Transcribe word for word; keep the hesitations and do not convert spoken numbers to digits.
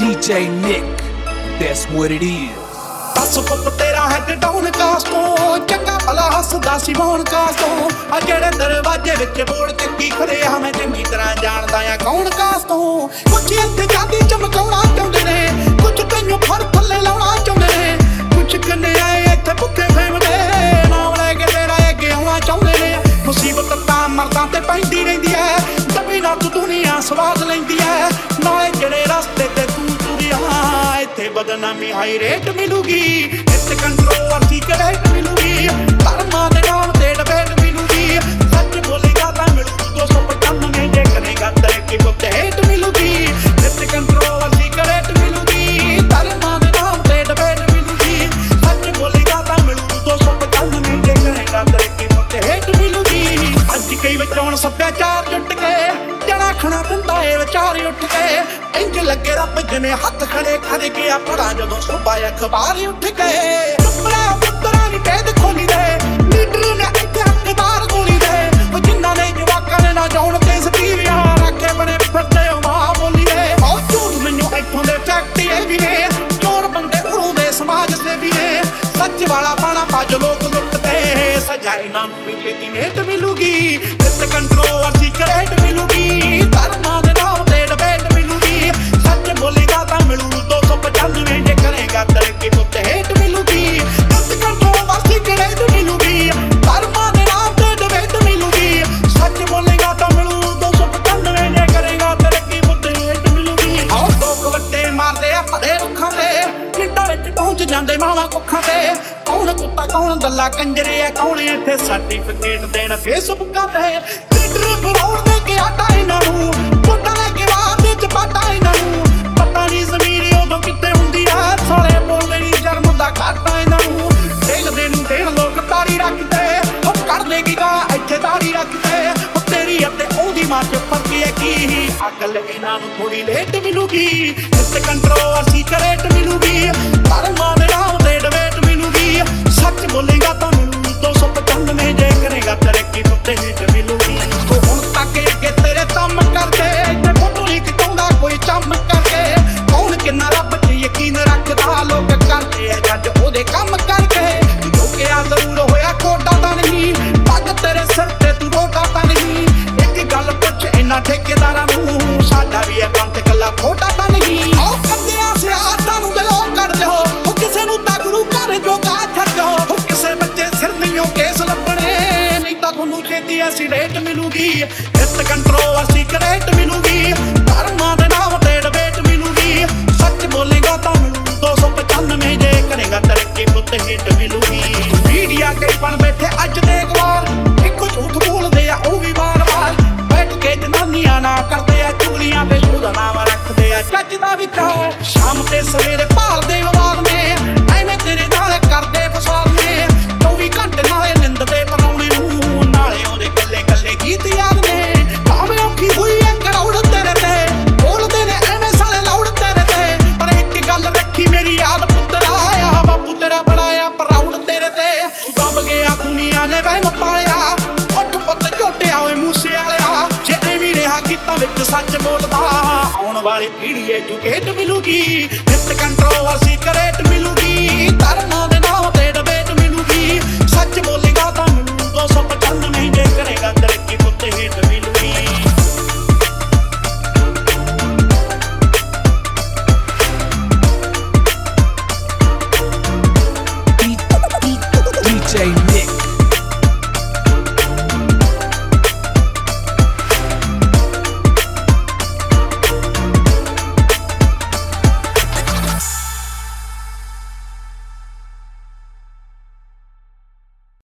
D J Nick, that's what it is. दस foot तेरा head down कास्टों चंगा भला हसदा सी मोन कास्टों आ जेड़े दरवाजे विच बोल चंगी खड़े हमें चंगी तरह जानदा आ कौन कास्टों कुछ इत्थे जादी चमकाउणा चाहुंदे ने कुछ तैनूं फड़ थल्ले लाउणा चाहुंदे ने कुछ कन्ने आए इत्थे भुक्खे फेमदे नाम लैके तेरा अगे आउणा चाहुंदे ने मुसीबत तां मर्दां ते पैंदी रहिंदी ऐ दबी ना तू दुनिया स्वाद लैंदी ऐ नाले जेड़े रस्ते ते तू तुरिया इत्थे बदनामी हाई रेट मिलूगी इत्थे कंट्रोवर्सी करेट मिलूगी धर्मां दे नाम ते डिबेट मिलूगी सच बोलेगा तां मिलू दो सौ पचानवे जे करेगा तरक्की को हेट मिलूगी इत्थे कंट्रोवर्सी करेट मिलूगी धर्मां दे नाम ते डिबेट मिलूगी सच बोलेगा तां मिलू दो सौ पचानवे जे करेगा तरक्की को हेट मिलूगी अज कई विचों सभ्याचार जुट के जड़ा खड़ा दिंदा ए विचार उठ के इंज लगे रब जिने हथ खड़े कर गया पड़ा जदों सुबह अखबार उठ गए टुकड़ा पुत्रा नी भेद खोली दे लीडर ने इत्थे हकदार गोली दे जिन्ना ने जवाकां ने ना जाउण ते सतीवियां रखे बने फिरदे मां बोली दे ओ झूठ मैनूं इत्थों दे फैक्ट ए भी ने चोर बंदे उड़ों दे समाज से भी ने सच वाला पाना भज लोग लुटते सजा इन्हां नूं भी छेती नेट मिलूगी इत्थे कंट्रोवर्सी करेट मिलूगी धर्मां दे नाम ते डिबेट मिलूगी सच बोलेगा तां मिलू दो सौ पचानवे जे करेगा तरक्की तो हेट मिलूगी इत्थे कंट्रोवर्सी करेट मिलूगी धर्मां दे नाम ते डिबेट मिलूगी सच बोलेगा तां मिलू दो सौ पचानवे जे करेगा तरक्की तो हेट मिलूगी आओ लोग वट्टे मारदे आ भरे रुखां ते पिंडां विच पहुंच जांदे मावां कुੱਖਾਂ ते कौन कुत्ता कौन दल्ला कंजरे है कौन इत्थे सर्टिफिकेट देण फेसबुकां ते लीडर फरोड़ दे के आटा इन्हां नूं वोटां लैके बाहर दे चपाटा इन्हां नूं पता नहीं ज़मीर उदों कित्थे हुंदी आ साले बोलदे नी शर्म दा घाटा इन्हां नूं देखदे नूं देण लोक तारी रखदे ओ कर देगी गा इत्थे तारी रखदे ओ तेरी अते ओदी मां च फर्क है की अकल इन्हां नूं थोड़ी लेट मिलूगी इत्थे कंट्रोवर्सी करेट मिलूगी धर्मां दे नाम ते डिबेट मिलूगी सच बोलेगा तां मिलू दो सौ पचानवे जे करेगा तरक्की तो हेट मिलूगी तो हुण तक अगे तेरे दम करके ते फोटो नहीं खिचाउंदा कोई चम करके कौन किन्ना रब ते यकीन रखदा लोग करदे आ जज ओदे कम करके जो कि आ जरूर होया कोटा तां नहीं पग तेरे सिर ते तू रोटा तां नहीं एक गल पुछ इन्हां ठेकेदारां नूं साडा भी है पंथ कल्ला खोटा तां नहीं ओ कंदियां सियासतां नूं दिलों कर दिओ ओ किसे नूं तां गुरू घर जोगा छड्डो ओ किसे बच्चे सिर नहीं केस लभणे नहीं तां तुहानूं छेती ऐसी रेट मिलूगी इत्थे कंट्रोवर्सी करेट मिलूगी धर्मां दे नाम ते डिबेट मिलूगी सच बोलेगा तां मिलू दो सौ पचानवे जे करेगा तरक्की पुत हेट मिलूगी मीडिया कई बन बैठे अज दे गवार इक झूठ बोलदे आ ओ भी बार बार बैठ के जनानियां ना करदे आ चुगलियां ते शुदा नाम रखदे आ जज दा विचार शाम ते सवेरे भालदे विवाद ने एवें तेरे नाल करदे फसाद ने चौबी घंटे नाले निंददे पराउणे नूं नाले ओदे कल्ले कल्ले गीत याद ने भावें औखी होई ऐ करौड़ तेरे ते बोलदे ने एवें साले लौड़ तेरे ते पर इक गल रखी मेरी याद पुत्तरा आ बापू तेरा बनाया पराउड़ तेरे ते दब गया दुनिया ने वहम पाया उठ पुੱਤ ਝੋਟਿਆ ਓਏ ਮੂਸੇ ਵਾਲਿਆ ਜੇ ਐਵੇਂ ਰਿਹਾ ਕੀਤਾ ਵਿੱਚ ਸੱਚ ਬੋਲਦਾ ਆਉਣ ਵਾਲੀ ਪੀੜ੍ਹੀ ਐਜੂਕੇਟ ਮਿਲੂਗੀ ਇਤਿ ਕੰਟਰੋਵਰਸੀ ਕरेट मिलूगी धर्मां दे नाम ते डिबेट मिलूगी सच बोले